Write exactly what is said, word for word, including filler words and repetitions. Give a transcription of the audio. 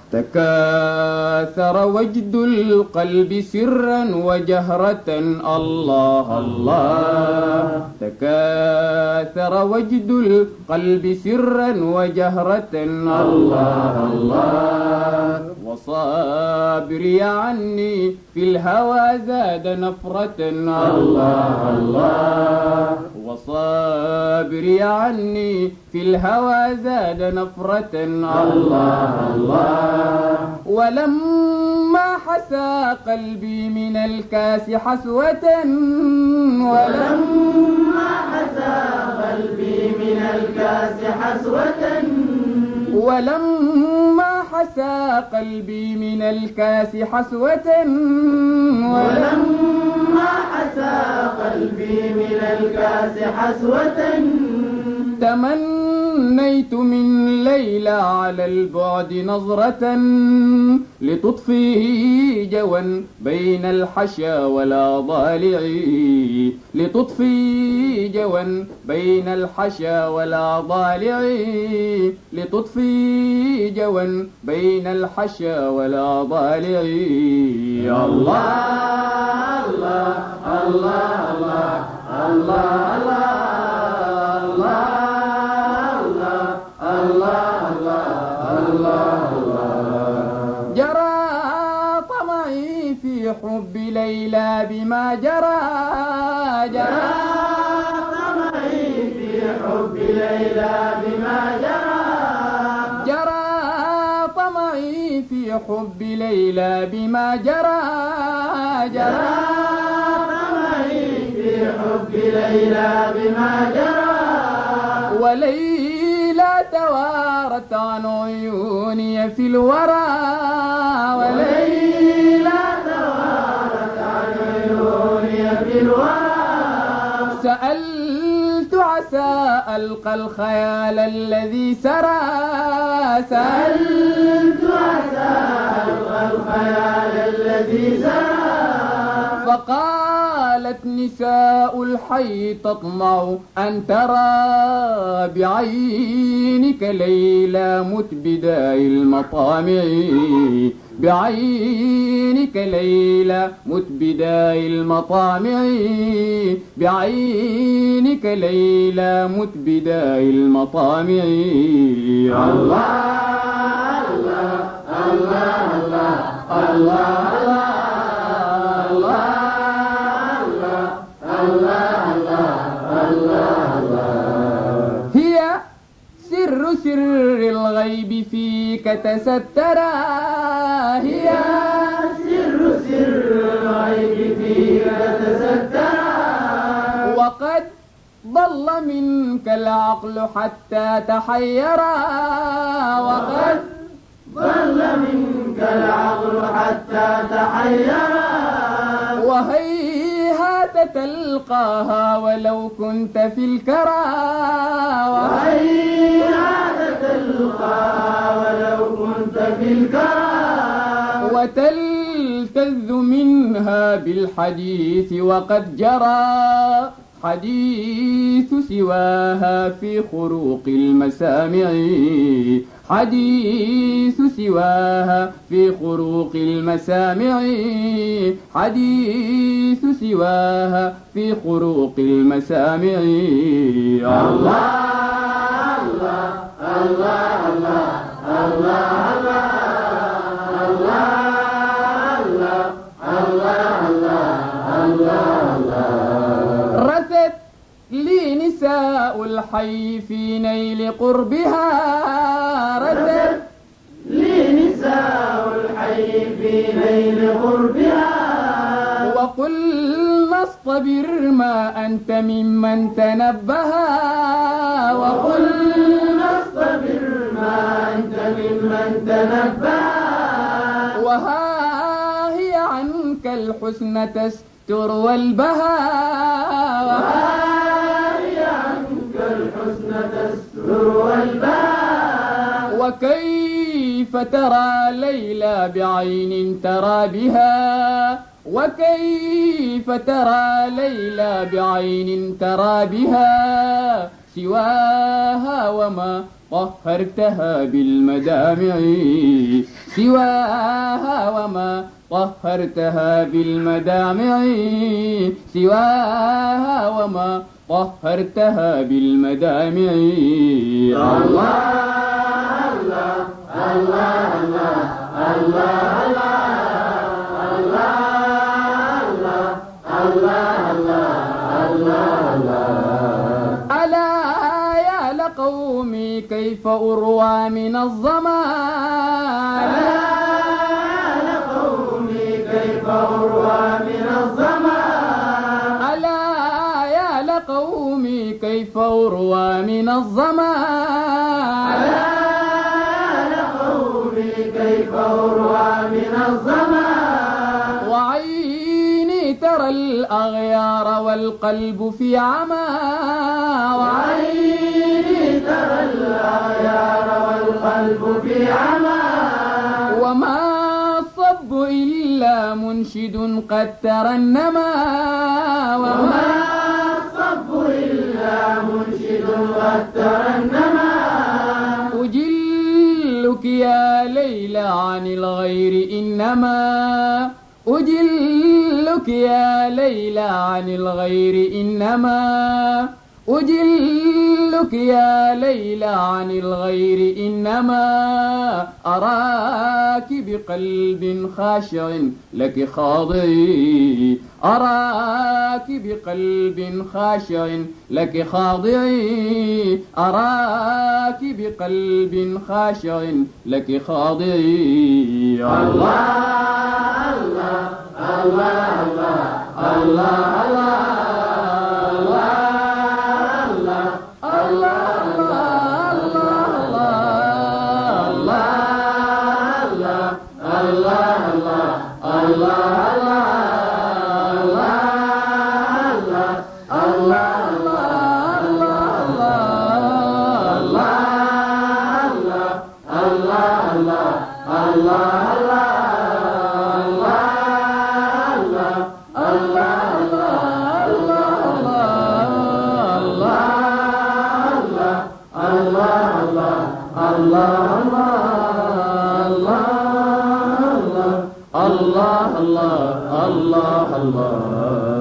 تكاثر وجد القلب سرا وجهرة الله الله. تكاثر وجد القلب سرا وجهرة الله الله. وصابري عني في الهوى زاد نفرة الله الله. وصابري عني في الهوى زاد نفرة الله الله. ولما حسى قلبي من الكاس حسوة ولما حسى قلبي من الكاس حسوة ولما حسى قلبي من الكاس حسوة ولما حسى قلبي من الكاس حسوة تمنيت من ليلى على البعد نظرة لتطفي جوا بين الحشا والأضالع لتطفي جوا بين الحشا والأضالع لتطفي جوا بين الحشا والأضالع. الله الله الله الله الله حب ليلى بما جرى جرى طمعي في حب ليلى بما جرى جرى طمعي في حب ليلى بما جرى جرى طمعي في حب ليلى بما جرى. وليلى توارت عن عيوني في الورى وليلى في الورى. سألت عسى ألقى الخيال الذي سرى سألت عسى ألقى الخيال الذي سرى. فقالت نساء الحي تطمع أن ترى بعينك ليلى متبداء المطامع بعينك ليلى متبداء المطامع بعينك ليلى متبداء المطامع. الله الله الله الله الله سر الغيب فيك تسترى هي سر سر الغيب فيك تسترى. وقد ضل منك العقل حتى تحيرا وقد ضل منك العقل حتى تحيرا. وهيهات تلقاها ولو كنت في الكرى وهيهات تلقاها ولو كنت في الكرى. وتلتذ منها بالحديث وقد جرى حديث سواها في خروق المسامع حديث سواها في خروق المسامع حديث سواها في خروق المسامع. الله الله الله الله الله نساء الحي في نيل قربها رست لي نساء الحي في نيل قربها. وقلنا اصطبر ما أنت ممن تنبها وقلنا اصطبر ما أنت ممن تنبها. وها هي عنك الحسن تستر والبها الحسن تستر والباء. وكيف ترى ليلى بعين ترى بها وكيف ترى ليلى بعين ترى بها سواها وما طهرتها بالمدامع سواها وما طهرتها بالمدامع سواها وما طهرتها بالمدامع الله الله الله الله الله قومي كيف أروى من الظمآن ألا قومي كيف أروى من الظمآن ألا يا لقومي كيف أروى من الظمآن ألا لقومي كيف أروى من الظمآن وعيني ترى الأغيار والقلب في عمى وعيني ترى الأغيار والقلب في عمى وما الصب إلا منشد قد ترنما وما الصب إلا منشد قد ترنما أجلك يا ليلى عن الغير إنما أجلك يا ليلى عن الغير إنما أجلك يا ليلى عن الغير إنما أراك بقلب خاشع لك خاضع أراك بقلب خاشع لك خاضع أراك بقلب خاشع لك خاضع الله الله الله الله الله الله الله الله الله